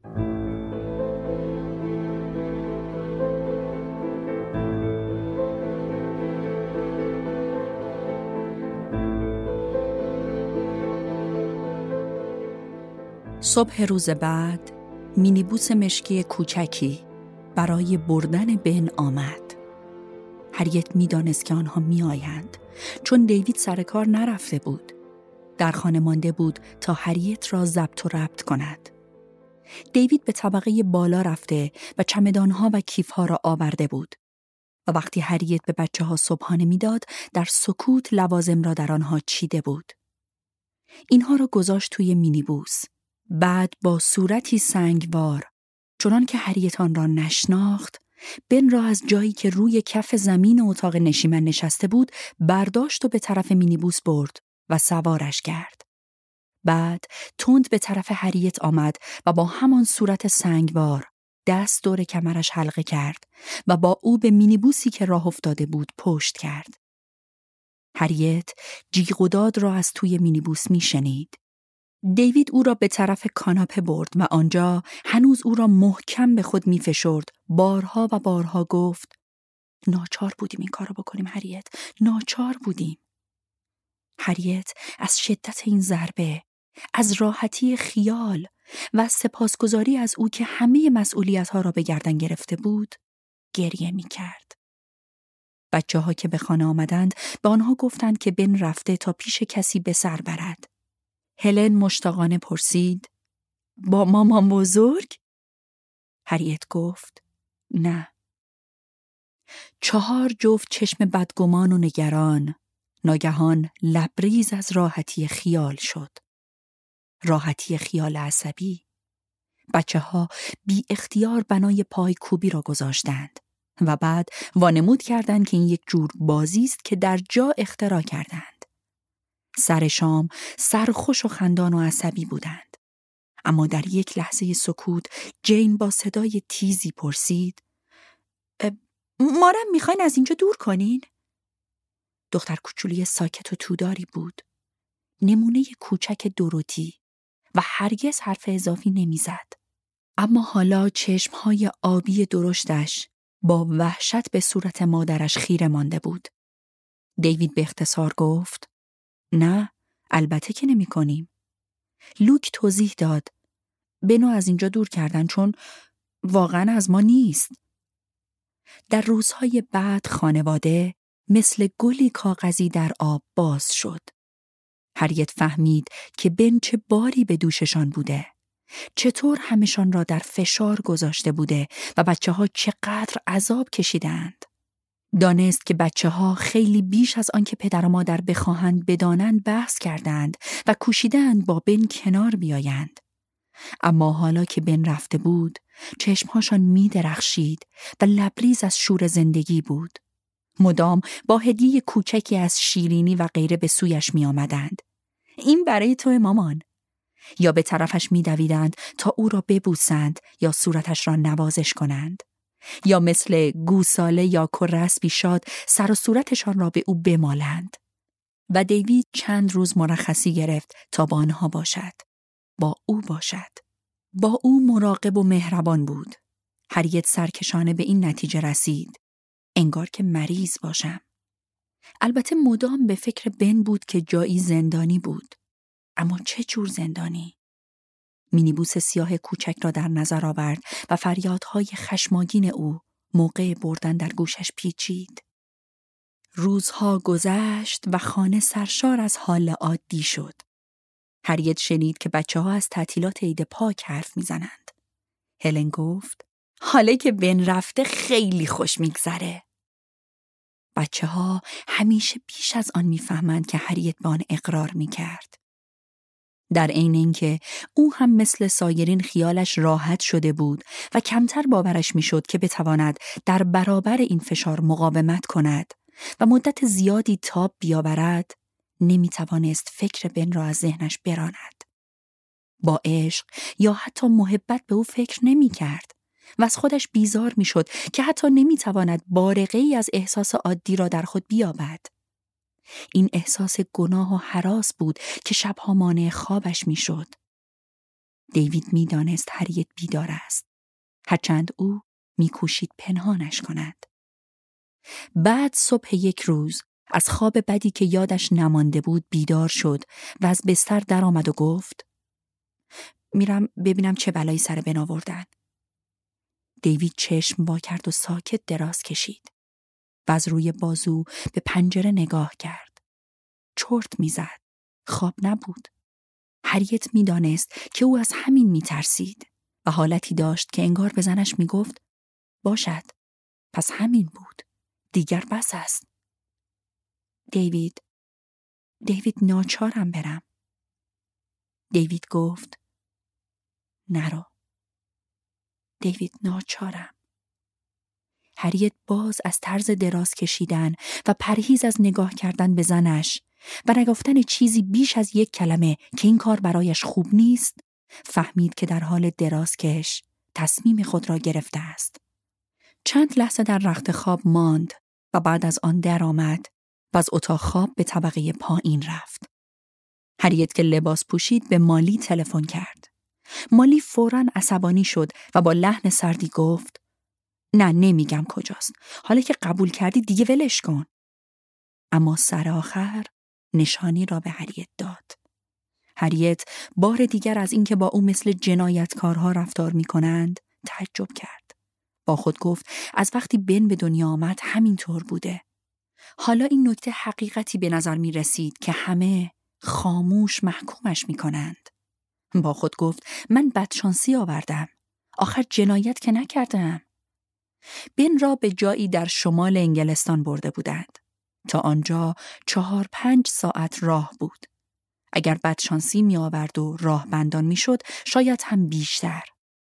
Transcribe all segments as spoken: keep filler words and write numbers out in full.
صبح روز بعد مینیبوس مشکی کوچکی برای بردن بن آمد. هریت می‌دانست که آنها می‌آیند چون دیوید سر کار نرفته بود. در خانه مانده بود تا هریت را ضبط و ربط کند. دیوید به طبقه بالا رفته و چمدانها و کیفها را آورده بود و وقتی هریت به بچه‌ها صبحانه می‌داد در سکوت لوازم را در آنها چیده بود. اینها را گذاشت توی مینیبوس. بعد با صورتی سنگوار، چنان که هریت آن را نشناخت، بن را از جایی که روی کف زمین اتاق نشیمن نشسته بود برداشت و به طرف مینیبوس برد و سوارش کرد. بعد تند به طرف هریت آمد و با همان صورت سنگوار دست دور کمرش حلقه کرد و با او به مینیبوسی که راه افتاده بود پشت کرد. هریت جیغ و داد را از توی مینیبوس می شنید. دیوید او را به طرف کاناپه برد و آنجا هنوز او را محکم به خود می فشرد. بارها و بارها گفت: ناچار بودیم این کارو بکنیم هریت، ناچار بودیم. هریت از شدت این ضربه، از راحتی خیال و از سپاسگزاری از او که همه مسئولیت‌ها را به گردن گرفته بود، گریه می کرد. بچه ها که به خانه آمدند به آنها گفتند که بن رفته تا پیش کسی به سر برد. هلن مشتاقانه پرسید: با مامان بزرگ؟ هریت گفت: نه. چهار جفت چشم بدگمان و نگران ناگهان لبریز از راحتی خیال شد. راحتی خیال عصبی. بچه ها بی اختیار بنای پای کوبی را گذاشتند و بعد وانمود کردند که این یک جور بازی است که در جا اختراع کردند. سر شام سرخوش و خندان و عصبی بودند. اما در یک لحظه سکوت جین با صدای تیزی پرسید: ما را میخواین از اینجا دور کنین؟ دختر کوچولی ساکت و توداری بود. نمونه کوچک دوروتی و هرگز حرف اضافی نمیزد. اما حالا چشمهای آبی درشتش با وحشت به صورت مادرش خیره مانده بود. دیوید به اختصار گفت: نه، البته که نمی کنیم. لوک توضیح داد: بنو از اینجا دور کردن چون واقعا از ما نیست. در روزهای بعد خانواده مثل گلی کاغذی در آب باز شد. هریت فهمید که بن چه باری به دوششان بوده، چطور همشان را در فشار گذاشته بوده و بچه ها چقدر عذاب کشیدند. دانست که بچه ها خیلی بیش از آن که پدر و مادر بخواهند بدانند بحث کردند و کوشیدند با بن کنار بیایند. اما حالا که بن رفته بود، چشمهاشان می درخشید و لبریز از شور زندگی بود. مدام با هدیه کوچکی از شیرینی و غیره به سویش می آمدند. این برای تو مامان. یا به طرفش می دویدند تا او را ببوسند یا صورتش را نوازش کنند. یا مثل گوساله یا کرسبی شاد سر و صورتشان را به او بمالند. و دیوید چند روز مرخصی گرفت تا با آنها باشد. با او باشد. با او مراقب و مهربان بود. هریت سرکشانه به این نتیجه رسید: انگار که مریض باشم. البته مدام به فکر بن بود که جایی زندانی بود. اما چه جور زندانی؟ مینیبوس سیاه کوچک را در نظر آورد و فریادهای خشماگین او موقع بردن در گوشش پیچید. روزها گذشت و خانه سرشار از حال عادی شد. هریت شنید که بچه ها از تعطیلات عید پاک حرف میزنند. هلن گفت: حالا که بن رفته خیلی خوش میگذره. بچه ها همیشه بیش از آن میفهمند که هریت به آن اقرار میکرد. در عین اینکه او هم مثل سایرین خیالش راحت شده بود و کمتر باورش میشد که بتواند در برابر این فشار مقاومت کند و مدت زیادی تاب بیاورد، نمیتوانست فکر بن را از ذهنش براند. با عشق یا حتی محبت به او فکر نمی کرد و از خودش بیزار می شد که حتی نمی تواند بارقه ای از احساس عادی را در خود بیابد. این احساس گناه و هراس بود که شبها مانع خوابش می شد. دیوید می‌دانست هریت بیدار است، هرچند او می‌کوشید پنهانش کند. بعد صبح یک روز از خواب بدی که یادش نمانده بود بیدار شد و از بستر در آمد و گفت: میرم ببینم چه بلایی سر بن آوردن. دیوید چشم وا کرد و ساکت دراز کشید و از روی بازو به پنجره نگاه کرد. چرت میزد. خواب نبود. هریت میدانست که او از همین میترسید و حالتی داشت که انگار به زنش میگفت: باشد، پس همین بود، دیگر بس است. دیوید دیوید ناچارم برم. دیوید گفت: نرو. دیوید ناچارم. هریت باز از طرز دراز کشیدن و پرهیز از نگاه کردن به زنش و نگفتن چیزی بیش از یک کلمه که این کار برایش خوب نیست، فهمید که در حال دراز کش تصمیم خود را گرفته است. چند لحظه در رخت خواب ماند و بعد از آن در آمد و از اتاق خواب به طبقه پایین رفت. هریت که لباس پوشید به مالی تلفن کرد. مالی فوراً عصبانی شد و با لحن سردی گفت: نه نمیگم کجاست. حالا که قبول کردی دیگه ولش کن. اما سر آخر نشانی را به هریت داد. هریت بار دیگر از اینکه با او مثل جنایتکارها رفتار می کنند تعجب کرد. با خود گفت از وقتی بن به دنیا آمد همینطور بوده. حالا این نکته حقیقتی به نظر می رسید که همه خاموش محکومش می کنند. با خود گفت من بدشانسی آوردم. آخر جنایت که نکردم. بن را به جایی در شمال انگلستان برده بودند. تا آنجا چهار پنج ساعت راه بود. اگر بدشانسی می آورد و راه بندان می شد شاید هم بیشتر.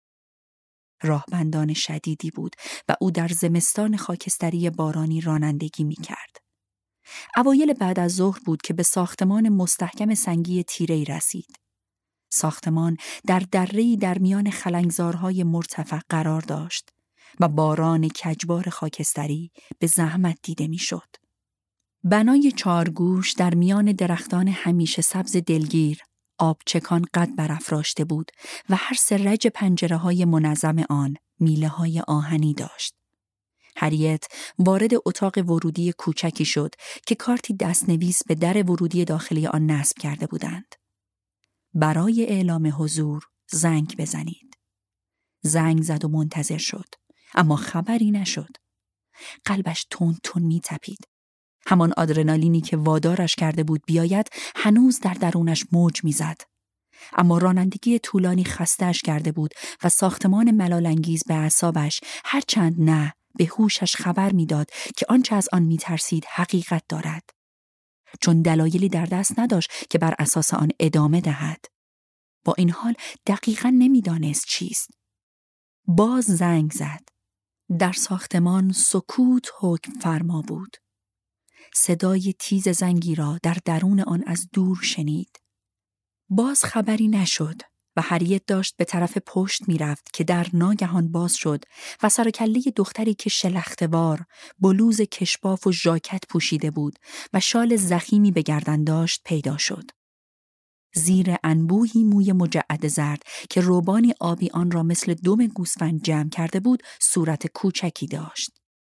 راه بندان شدیدی بود و او در زمستان خاکستری بارانی رانندگی می کرد. اوایل بعد از ظهر بود که به ساختمان مستحکم سنگی تیره‌ای رسید. ساختمان در دره‌ای در میان خلنگزارهای مرتفع قرار داشت و باران کجبار خاکستری به زحمت دیده می شد. بنای چارگوش در میان درختان همیشه سبز دلگیر آبچکان قد برافراشته بود و هر سرج پنجره های منظم آن میله های آهنی داشت. هریت وارد اتاق ورودی کوچکی شد که کارتی دستنویس به در ورودی داخلی آن نصب کرده بودند. برای اعلام حضور زنگ بزنید. زنگ زد و منتظر شد، اما خبری نشد. قلبش تون تون می تپید. همان آدرنالینی که وادارش کرده بود بیاید هنوز در درونش موج می زد. اما رانندگی طولانی خسته‌اش کرده بود و ساختمان ملال‌انگیز به اعصابش هرچند نه به هوشش خبر میداد که آنچه از آن می‌ترسید حقیقت دارد. چون دلایلی در دست نداشت که بر اساس آن ادامه دهد. با این حال دقیقاً نمی‌دانست چیست. باز زنگ زد. در ساختمان سکوت حکم فرما بود. صدای تیز زنگی را در درون آن از دور شنید. باز خبری نشد و هریت داشت به طرف پشت می رفت که در ناگهان باز شد و سر و کله دختری که شلخته‌وار بلوز کشباف و ژاکت پوشیده بود و شال ضخیمی به گردن داشت پیدا شد. زیر انبوهی موی مجعد زرد که روبانی آبی آن را مثل دم گوسفند جمع کرده بود صورت کوچکی داشت.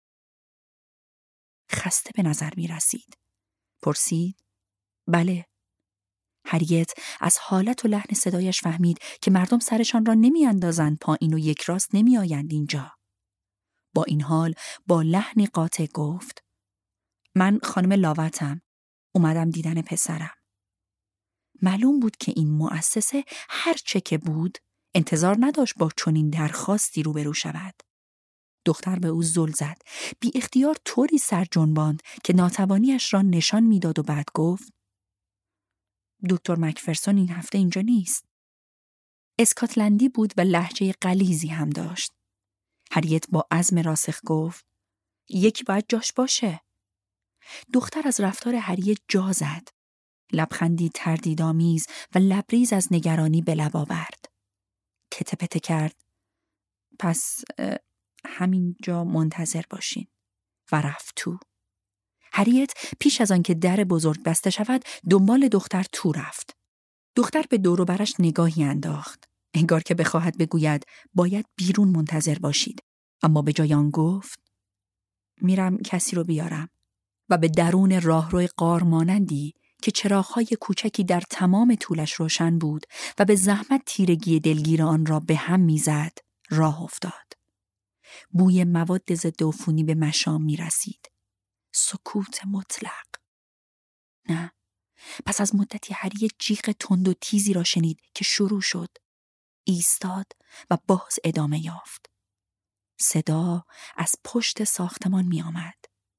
خسته به نظر می رسید. پرسید: بله. هریت از حالت و لحن صدایش فهمید که مردم سرشان را نمی اندازند پایین و یک راست نمی آیند اینجا. با این حال با لحنی قاطع گفت: من خانم لاوتم. اومدم دیدن پسرم. معلوم بود که این مؤسسه هر چه که بود انتظار نداشت با چنین درخواستی روبرو شود. دختر به او زل زد. بی اختیار طوری سر جنباند که ناتوانیش را نشان میداد و بعد گفت: دکتر مکفرسون این هفته اینجا نیست. اسکاتلندی بود و لهجه غلیظی هم داشت. هریت با عزم راسخ گفت: یکی باید جاش باشه. دختر از رفتار هریت جا زد. لبخندی تردیدآمیز و لبریز از نگرانی به لب آورد. تته پته کرد: پس همینجا منتظر باشین. و رفت تو. هریت پیش از آن که در بزرگ بسته شود دنبال دختر تو رفت. دختر به دور و برش نگاهی انداخت. انگار که بخواهد بگوید باید بیرون منتظر باشید، اما به جای آن گفت میرم کسی رو بیارم و به درون راهرو غار مانندی که چراغ‌های کوچکی در تمام طولش روشن بود و به زحمت تیرگی دلگیر آن را به هم میزد راه افتاد. بوی مواد ضد عفونی به مشام می رسید. سکوت مطلق. نه، پس از مدتی هری جیغ تند و تیزی را شنید که شروع شد. ایستاد و باز ادامه یافت. صدا از پشت ساختمان می آمد.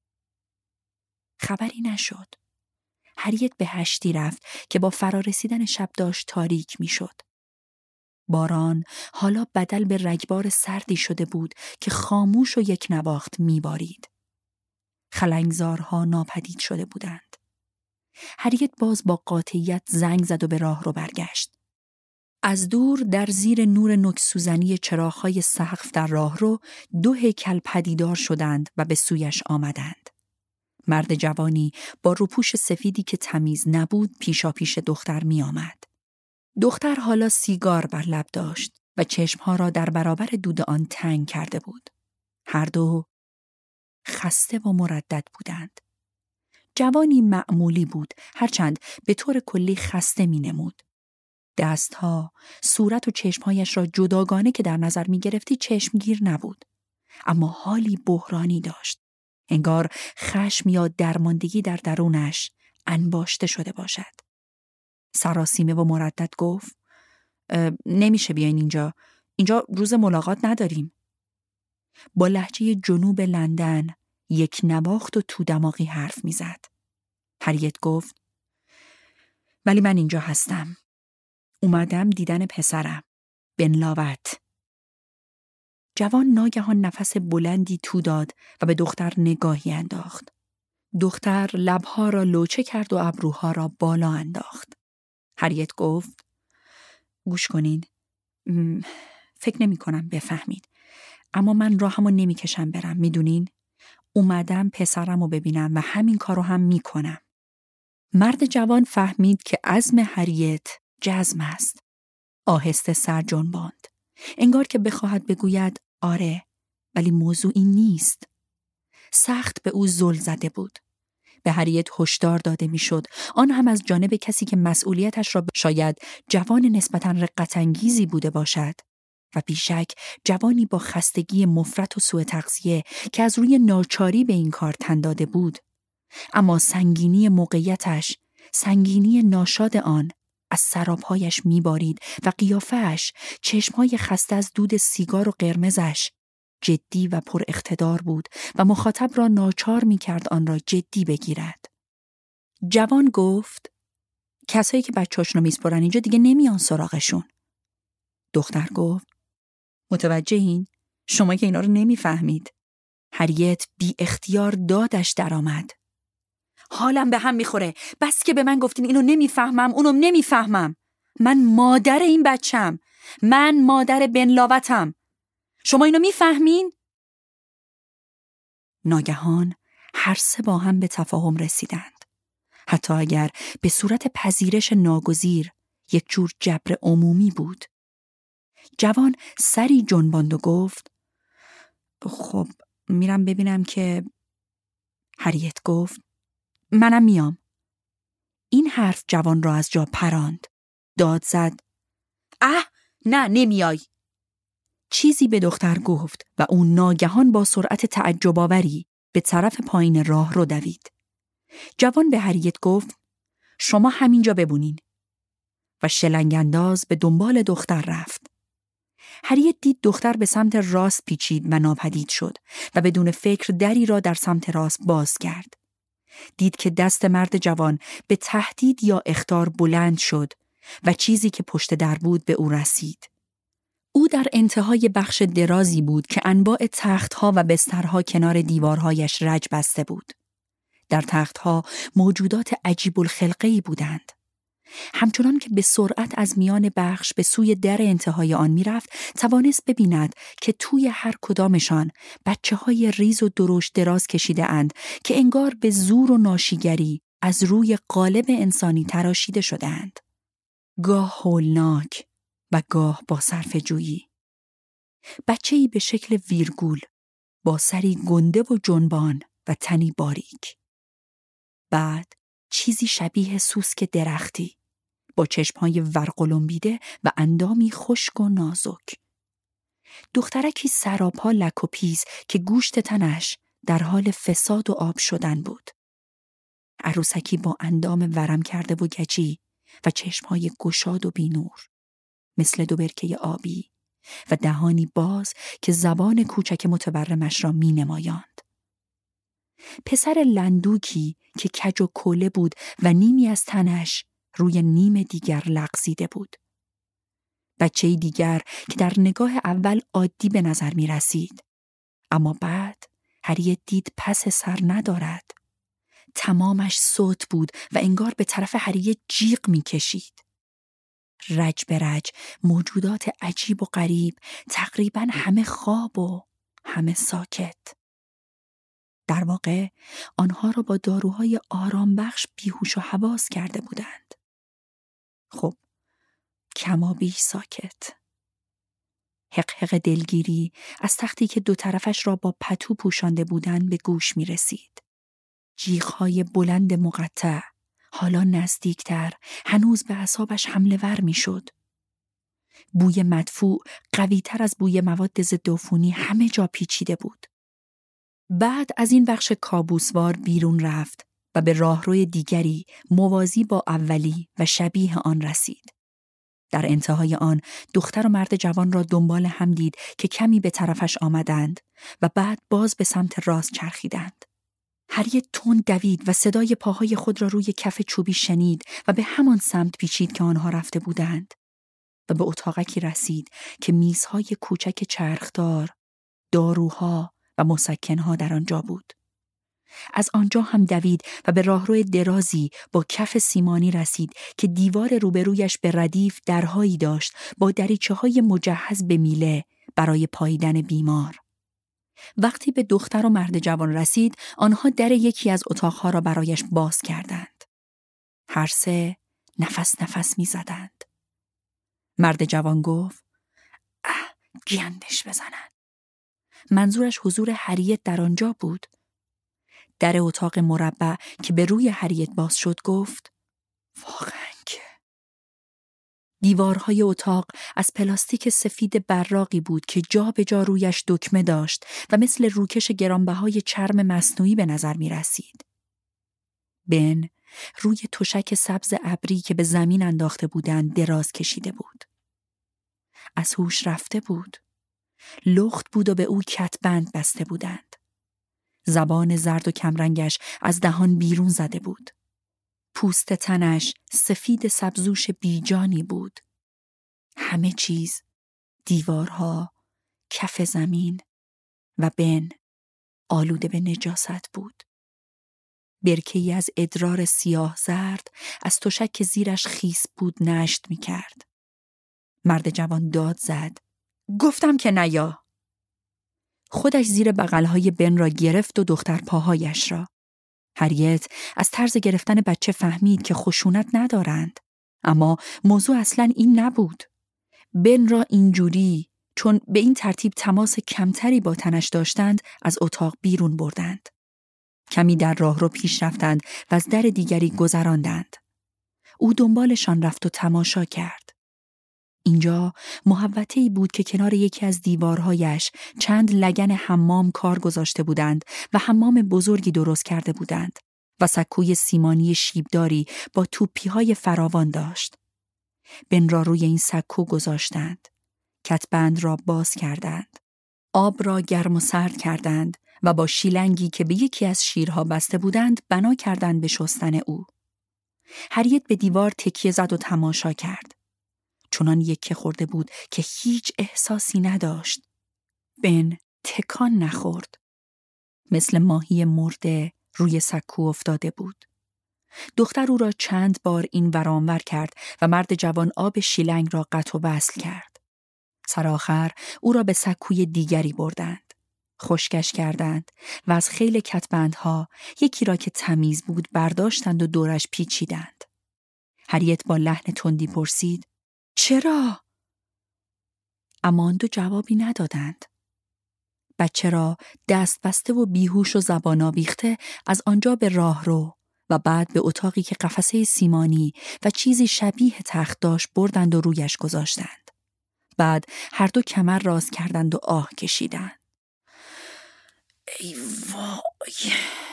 خبری نشد. هریت به هشتی رفت که با فرارسیدن شب داشت تاریک می شد. باران حالا بدل به رگبار سردی شده بود که خاموش و یک نواخت می بارید. خلنگزارها ناپدید شده بودند. هریت باز با قاطعیت زنگ زد و به راه رو برگشت. از دور در زیر نور نوک‌سوزنی چراغ‌های سقف در راهرو دو هیکل پدیدار شدند و به سویش آمدند. مرد جوانی با روپوش سفیدی که تمیز نبود پیشا پیش دختر می آمد. دختر حالا سیگار بر لب داشت و چشمها را در برابر دود آن تنگ کرده بود. هر دو خسته و مردد بودند. جوانی معمولی بود، هرچند به طور کلی خسته می نمود. دستها، صورت و چشمهایش را جداگانه که در نظر می گرفتی چشمگیر نبود. اما حالی بحرانی داشت. انگار خشم یا درماندگی در درونش انباشته شده باشد. سراسیمه و مردد گفت نمیشه بیاین اینجا. اینجا روز ملاقات نداریم. با لهجه جنوب لندن یک نواخت و تو دماغی حرف میزد. هریت گفت ولی من اینجا هستم. اومدم دیدن پسرم. بنلاوت. جوان ناگهان نفس بلندی تو داد و به دختر نگاهی انداخت. دختر لبها را لوچه کرد و ابروها را بالا انداخت. هریت گفت گوش کنین. فکر نمی کنم بفهمید. اما من راهمو نمی کشم برم. میدونین؟ اومدم پسرمو ببینم و همین کارو هم می کنم. مرد جوان فهمید که عزم هریت جزم است. آهسته سر جنباند. انگار که بخواهد بگوید آره، ولی موضوع این نیست. سخت به او زل زده بود. به هریت هشدار داده میشد، آن هم از جانب کسی که مسئولیتش را شاید جوان نسبتاً رقت‌انگیزی بوده باشد و بیشک جوانی با خستگی مفرط و سوء تغذیه که از روی ناچاری به این کار تن داده بود. اما سنگینی موقعیتش، سنگینی ناشاد آن از سرابهایش میبارید و قیافه‌اش، چشمهای خسته از دود سیگار و قرمزش جدی و پر اقتدار بود و مخاطب را ناچار میکرد آن را جدی بگیرد. جوان گفت کسایی که بچه‌هاشون رو میسپرن اینجا دیگه نمیان سراغشون. دختر گفت متوجهین؟ شما که اینا رو نمیفهمید. هریت بی اختیار دادش درآمد. حالم به هم میخوره. بس که به من گفتین اینو نمیفهمم، اونو نمیفهمم. من مادر این بچم. من مادر بنلاوتم. شما اینو میفهمین؟ ناگهان هر سه با هم به تفاهم رسیدند. حتی اگر به صورت پذیرش ناگزیر یک جور جبر عمومی بود. جوان سری جنباند و گفت خب میرم ببینم که. هریت گفت منم میام. این حرف جوان را از جا پراند. داد زد اه نه نمیای. چیزی به دختر گفت و او ناگهان با سرعت تعجب‌آوری به طرف پایین راه رو دوید. جوان به هریت گفت شما همینجا بمونین و شلنگ انداز به دنبال دختر رفت. هریت دید دختر به سمت راست پیچید و ناپدید شد و بدون فکر دری را در سمت راست باز کرد. دید که دست مرد جوان به تهدید یا اخطار بلند شد و چیزی که پشت در بود به او رسید. او در انتهای بخش درازی بود که انواع تختها و بسترها کنار دیوارهایش رج بسته بود. در تختها موجودات عجیب الخلقه‌ای بودند. همچنان که به سرعت از میان بخش به سوی در انتهای آن می رفت، توانست ببیند که توی هر کدامشان بچه های ریز و درشت دراز کشیده اند که انگار به زور و ناشیگری از روی قالب انسانی تراشیده شده اند. گاه هولناک و گاه با صرفه جویی. بچه‌ای به شکل ویرگول با سری گنده و جنبان و تنی باریک. بعد چیزی شبیه سوسک درختی با چشمهای ورقلمبیده و اندامی خشک و نازک. دخترکی سراپا لک و پیز که گوشت تنش در حال فساد و آب شدن بود. عروسکی با اندام ورم کرده و گچی و چشمهای گشاد و بینور مثل دو برکه آبی و دهانی باز که زبان کوچک متورمش را می نمایاند. پسر لندوکی که کج و کوله بود و نیمی از تنش روی نیم دیگر لغزیده بود. بچه‌ای دیگر که در نگاه اول عادی به نظر می رسید. اما بعد هریت دید پس سر ندارد. تمامش صوت بود و انگار به طرف هریت جیغ می کشید. رج به رج موجودات عجیب و غریب، تقریباً همه خواب و همه ساکت. در واقع آنها را با داروهای آرام بخش بیهوش و حواس کرده بودند. خب کما بیش ساکت. حق حق دلگیری از تختی که دو طرفش را با پتو پوشانده بودند به گوش می رسید. جیغ‌های بلند مقطع، حالا نزدیکتر، هنوز به اعصابش حمله ور می شد. بوی مدفوع قوی‌تر از بوی مواد ضد عفونی همه جا پیچیده بود. بعد از این بخش کابوسوار بیرون رفت و به راهروی دیگری موازی با اولی و شبیه آن رسید. در انتهای آن دختر و مرد جوان را دنبال هم دید که کمی به طرفش آمدند و بعد باز به سمت راست چرخیدند. هریت تند دوید و صدای پاهای خود را روی کف چوبی شنید و به همان سمت پیچید که آنها رفته بودند و به اتاقکی رسید که میزهای کوچک چرخدار، داروها و مسکنها در آنجا بود. از آنجا هم دوید و به راهروی درازی با کف سیمانی رسید که دیوار روبرویش به ردیف درهایی داشت با دریچه‌های مجهز به میله برای پاییدن بیمار. وقتی به دختر و مرد جوان رسید، آنها در یکی از اتاقها را برایش باز کردند. هر سه نفس نفس می زدند. مرد جوان گفت: اه، گندش بزنن. منظورش حضور هریت در آنجا بود. در اتاق مربع که به روی هریت باز شد گفت: واقعاً که. دیوارهای اتاق از پلاستیک سفید براقی بود که جا به جا رویش دکمه داشت و مثل روکش گرانبهای چرم مصنوعی به نظر می رسید. بن روی تشک سبز ابری که به زمین انداخته بودند دراز کشیده بود. از هوش رفته بود. لخت بود و به او کتبند بسته بودند. زبان زرد و کمرنگش از دهان بیرون زده بود. پوست تنش سفید سبزوش بیجانی بود. همه چیز، دیوارها، کف زمین و بن آلوده به نجاست بود. برکه‌ای از ادرار سیاه زرد از تشک که زیرش خیس بود نشت می کرد. مرد جوان داد زد: گفتم که نیا. خودش زیر بغلهای بن را گرفت و دختر پاهایش را. هریت از طرز گرفتن بچه فهمید که خشونت ندارند، اما موضوع اصلاً این نبود. بن را اینجوری، چون به این ترتیب تماس کمتری با تنش داشتند، از اتاق بیرون بردند. کمی در راه رو پیش رفتند و از در دیگری گذراندند. او دنبالشان رفت و تماشا کرد. اینجا محوطه‌ای بود که کنار یکی از دیوارهایش چند لگن حمام کار گذاشته بودند و حمام بزرگی درست کرده بودند و سکوی سیمانی شیبداری با توپی‌های فراوان داشت. بن را روی این سکو گذاشتند. کتبند را باز کردند. آب را گرم و سرد کردند و با شیلنگی که به یکی از شیرها بسته بودند بنا کردند به شستن او. هریت به دیوار تکیه زد و تماشا کرد. چنان یکه خورده بود که هیچ احساسی نداشت. بن تکان نخورد. مثل ماهی مرده روی سکو افتاده بود. دختر او را چند بار این ور آن ور کرد و مرد جوان آب شیلنگ را قطع و وصل کرد. سرآخر او را به سکوی دیگری بردند. خشکش کردند و از خیل کتبندها یکی را که تمیز بود برداشتند و دورش پیچیدند. هریت با لحن تندی پرسید: چرا؟ اما آن دو جوابی ندادند. بچه را دست بسته و بیهوش و زبان آویخته از آنجا به راهرو و بعد به اتاقی که قفسه سیمانی و چیزی شبیه تخت داشت بردند و رویش گذاشتند. بعد هر دو کمر راست کردند و آه کشیدند. ای وای!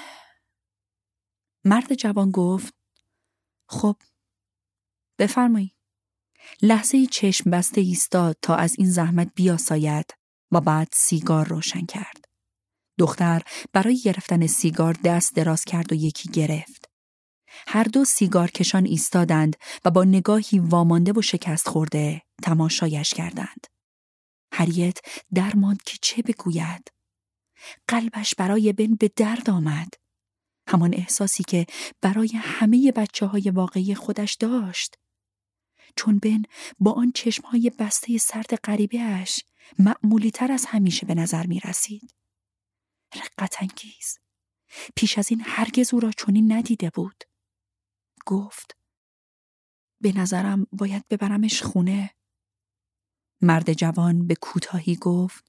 مرد جوان گفت خب بفرمایید. لحظه‌ای چشم بسته ایستاد تا از این زحمت بیاساید و بعد سیگار روشن کرد. دختر برای گرفتن سیگار دست دراز کرد و یکی گرفت. هر دو سیگار کشان ایستادند و با نگاهی وامانده و شکست خورده تماشایش کردند. هریت درماند که چه بگوید. قلبش برای بن به درد آمد. همان احساسی که برای همه بچه های واقعی خودش داشت. چون بن با آن چشمهای بسته سرد غریبه‌اش معمولی تر از همیشه به نظر می رسید. رقت انگیز. پیش از این هرگز او را چنین ندیده بود. گفت به نظرم باید ببرمش خونه. مرد جوان به کوتاهی گفت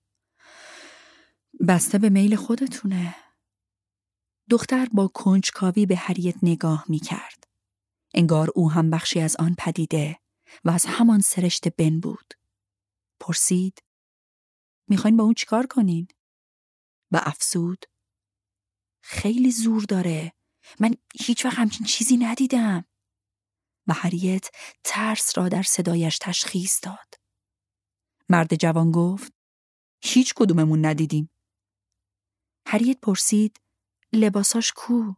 بسته به میل خودتونه. دختر با کنجکاوی به هریت نگاه می کرد. انگار او هم بخشی از آن پدیده و از همان سرشت بن بود. پرسید میخواین با اون چیکار کنین؟ و افسود خیلی زور داره. من هیچ وقت همچین چیزی ندیدم. و هریت ترس را در صدایش تشخیص داد. مرد جوان گفت هیچ کدوممون ندیدیم. هریت پرسید لباساش کو؟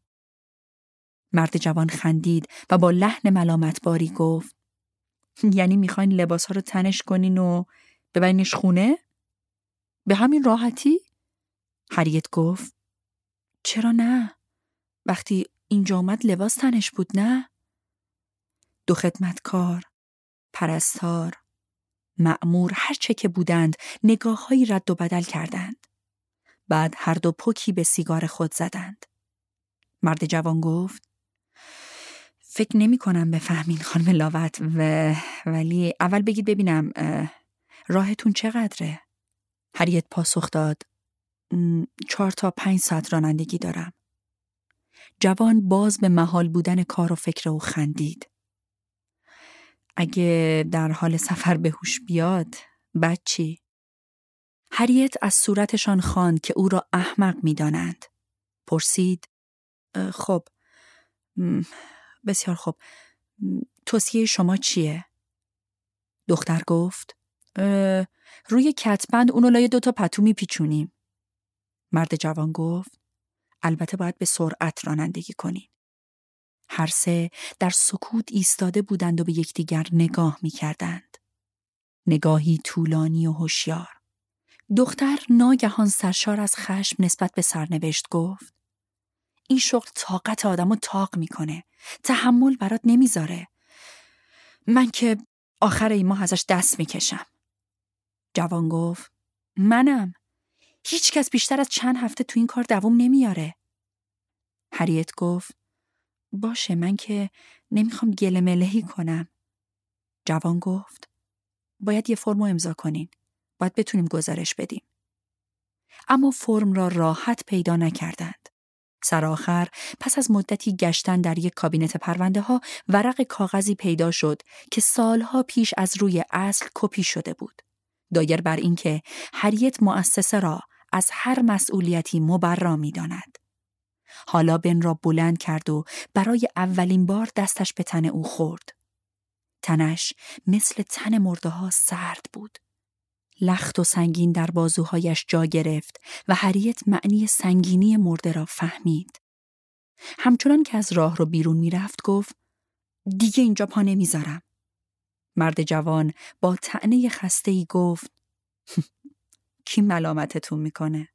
مرد جوان خندید و با لحن ملامتباری گفت یعنی میخواین لباسا رو تنش کنین و ببرینش خونه؟ به همین راحتی؟ هریت گفت چرا نه؟ وقتی اینجا آمد لباس تنش بود نه؟ دو خدمتکار، پرستار، مأمور هر چه که بودند نگاه‌هایی رد و بدل کردند. بعد هر دو پوکی به سیگار خود زدند. مرد جوان گفت فکر نمی کنم بفهمین خانم لاوت و ولی اول بگید ببینم راهتون چقدره؟ هریت پاسخ داد چهار تا پنج ساعت رانندگی دارم. جوان باز به محال بودن کار و فکر او خندید. اگه در حال سفر به هوش بیاد بعد چی؟ هریت از صورتشان خواند که او را احمق می دانند. پرسید خب بسیار خب توصیه شما چیه؟ دختر گفت روی کتبند اونو لای دوتا پتو می پیچونیم. مرد جوان گفت البته باید به سرعت رانندگی کنین. هر سه در سکوت ایستاده بودند و به یکدیگر نگاه می کردند. نگاهی طولانی و هوشیار. دختر ناگهان سرشار از خشم نسبت به سرنوشت گفت این شغل طاقت آدمو تاق میکنه. تحمل برات نمیذاره. من که آخر این ماه ازش دست میکشم. جوان گفت منم. هیچ کس بیشتر از چند هفته تو این کار دوام نمیاره. هریت گفت باشه من که نمیخوام گله ملهی کنم. جوان گفت باید یه فرمو امضا کنین. باید بتونیم گزارش بدیم. اما فرم را راحت پیدا نکردند. سرآخر پس از مدتی گشتن در یک کابینت پرونده ها ورق کاغذی پیدا شد که سالها پیش از روی اصل کپی شده بود. دایر بر این که هریت مؤسسه را از هر مسئولیتی مبرا می داند. حالا بن را بلند کرد و برای اولین بار دستش به تن او خورد. تنش مثل تن مرده ها سرد بود. لخت و سنگین در بازوهایش جا گرفت و هریت معنی سنگینی مرده را فهمید. همچنان که از راه رو بیرون می رفت گفت دیگه اینجا پا نمیذارم. مرد جوان با طعنه خسته‌ای گفت کی ملامتتون میکنه؟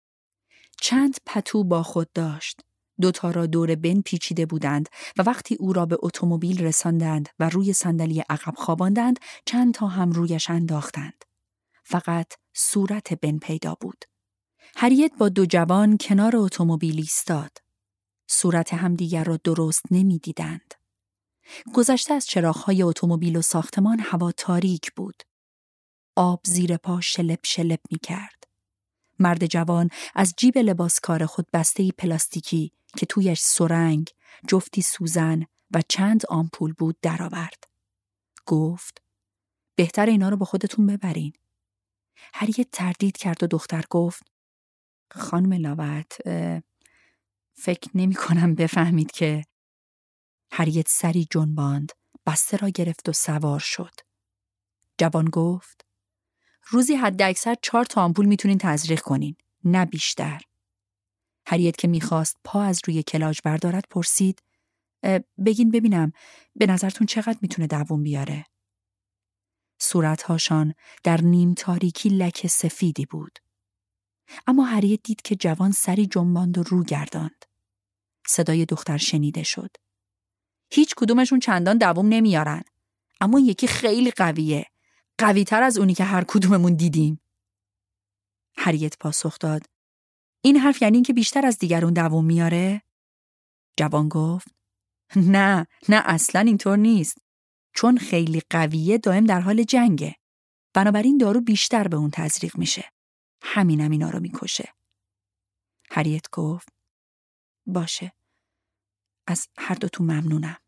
چند پتو با خود داشت. دوتا را دور بن پیچیده بودند و وقتی او را به اتومبیل رساندند و روی صندلی عقب خواباندند چند تا هم رویش انداختند. فقط صورت بن پیدا بود. هریت با دو جوان کنار اتومبیل ایستاد. صورت همدیگر را درست نمی‌دیدند. گذشته از چراغ‌های اتومبیل و ساختمان هوا تاریک بود. آب زیر پا شلپ شلپ می کرد. مرد جوان از جیب لباس کار خود بسته‌ای پلاستیکی که تویش سرنگ، جفتی سوزن و چند آمپول بود درآورد. گفت بهتر اینا رو با خودتون ببرین. هریت تردید کرد و دختر گفت خانم لاوت فکر نمی کنم بفهمید که. هریت سری جنباند، بسته را گرفت و سوار شد. جوان گفت روزی حد اکثر چهار تا آمپول میتونین تزریق کنین، نه بیشتر. هریت که میخواست پا از روی کلاج بردارد پرسید بگین ببینم به نظرتون چقدر میتونه دووم بیاره؟ صورتهاشان در نیم تاریکی لکه سفیدی بود. اما هریت دید که جوان سری جنباند و رو گرداند. صدای دختر شنیده شد. هیچ کدومشون چندان دووم نمیارن. اما یکی خیلی قویه. قوی تر از اونی که هر کدوممون دیدیم. هریت پاسخ داد این حرف یعنی این که بیشتر از دیگرون دووم میاره؟ جوان گفت نه نه اصلا اینطور نیست. چون خیلی قویه دائم در حال جنگه. بنابراین دارو بیشتر به اون تزریق میشه. همینم اینا رو میکشه. هریت گفت باشه. از هر دوتون ممنونم.